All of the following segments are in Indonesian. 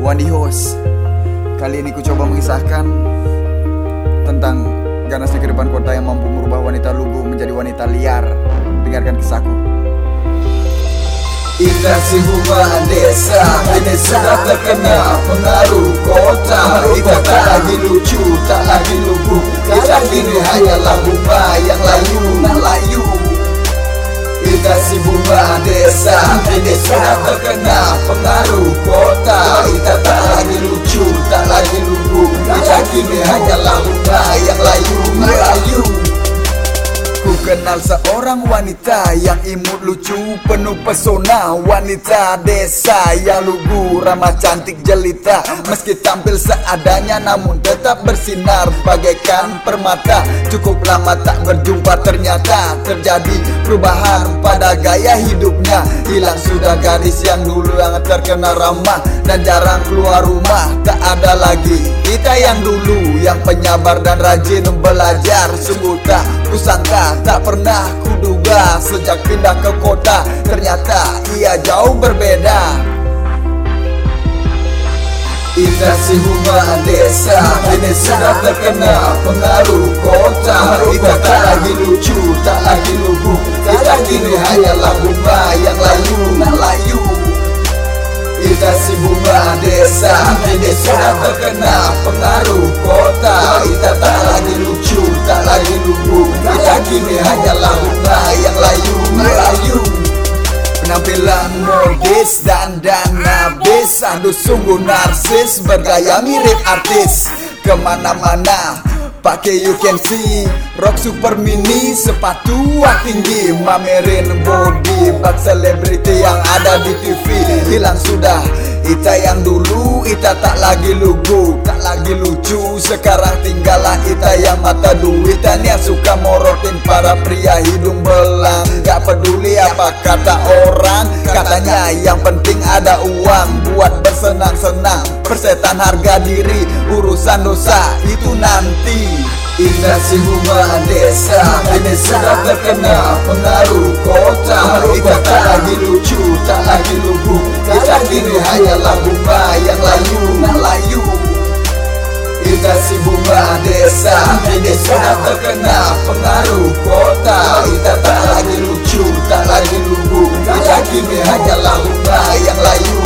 Wandi Host. Kali ini ku coba mengisahkan tentang ganasnya kehidupan kota yang mampu merubah wanita lugu menjadi wanita liar. Dengarkan kisahku. Interaksi hubungan desa ini sudah terkena pengaruh kota. Kita tak lagi lucu, tak lagi lugu. Kita kini hanyalah bunga yang layu. Interaksi bunga desa ini sudah terkena pengaruh kota. Kita tak lagi lucu, tak lagi lugu. Kita kini hanyalah bunga yang layu. Ku kenal seorang wanita yang imut, lucu, penuh pesona. Wanita desa yang lugu, ramah, cantik, jelita. Meski tampil seadanya namun tetap bersinar bagaikan permata. Cukup lama tak berjumpa ternyata terjadi perubahan pada gaya hidupnya. Hilang sudah gadis yang dulu yang terkenal ramah dan jarang keluar rumah. Tak ada lagi kita yang dulu yang penyabar dan rajin belajar. Sungguh tak kusangka, tak pernah kuduga sejak pindah ke kota ternyata ia jauh berbeda. Interaksi hubungan desa ini sudah terkena pengaruh kota. Kita tak lagi lucu, tak lagi lugu. Kita kini hanyalah bunga yang layu. Interaksi bunga desa ini sudah terkena pengaruh kota. Kita tak lagi lucu, tak lagi lugu. Kita kini hanyalah bunga yang layu. Penampilan modis dan habis, aduh sungguh narsis, bergaya mirip artis. Kemana-mana pakai you can see, rok super mini, sepatu tinggi, mamerin body bag selebriti yang ada di TV. Hilang sudah Ita yang dulu, Ita tak lagi lugu, tak lagi lucu. Sekarang tinggallah Ita yang mata duitan, yang suka morotin para pria hidung belang. Gak peduli apa kata orang, katanya yang penting ada uang buat bersenang-senang. Persetan harga diri, urusan dosa itu nanti. Interaksi hubungan desa ini sudah terkena pengaruh kota. Kita tak lagi lucu, tak lagi lugu. Kita kini hanyalah bunga yang layu. Interaksi bunga desa ini sudah terkena pengaruh kota. Kita tak lagi lucu, tak lagi lugu. Kita kini hanyalah bunga yang layu.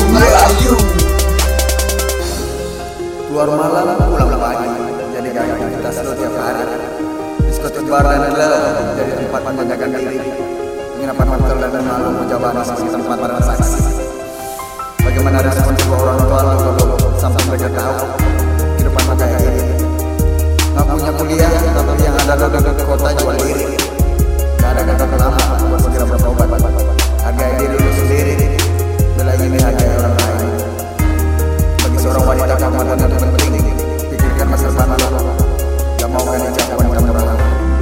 Keluar malam, pulang pagi, jadi gaya aktivitas lo tiap hari. Diskotik bar dan klub jadi tempat menjaga diri. Penginapan hotel dan malam menjawab sebagai tempat transaksi. Bagaimana respon kedua orang tua lo sampai mereka tahu kehidupan lo kayak gini? Gak punya kuliah, tapi yang ada lo di kota jual diri. Gak ada kata lama buat segera bertobat. Hargai diri lo sendiri, bela ini hargai orang lain. Bagi seorang wanita kamu yang penting, pikirkan masa depan lo. Gak mau kan ucapan kamu orang.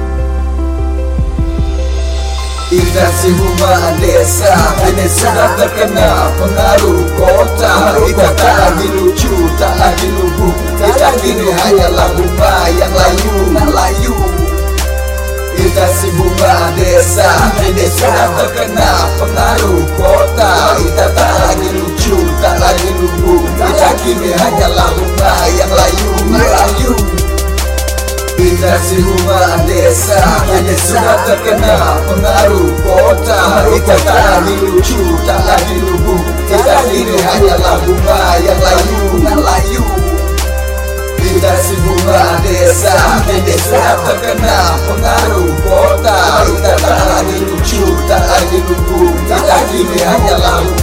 Interaksi hubungan desa ini sudah terkena pengaruh kota. Kita tak lagi lucu, tak lagi lugu. Kita kini hanyalah bunga yang layu. Interaksi bunga desa ini sudah terkena pengaruh kota. Kita tak lagi lucu, tak lagi lugu. Kita kini hanyalah bunga yang layu. Interaksi hubungan desa ini sudah terkena pengaruh kota. Kita tak lagi lucu, tak lagi lugu. Kita kini hanyalah bunga yang layu. Interaksi bunga desa ini sudah terkena pengaruh kota. Kita tak lagi lucu, tak lagi lugu. Kita kini hanyalah bunga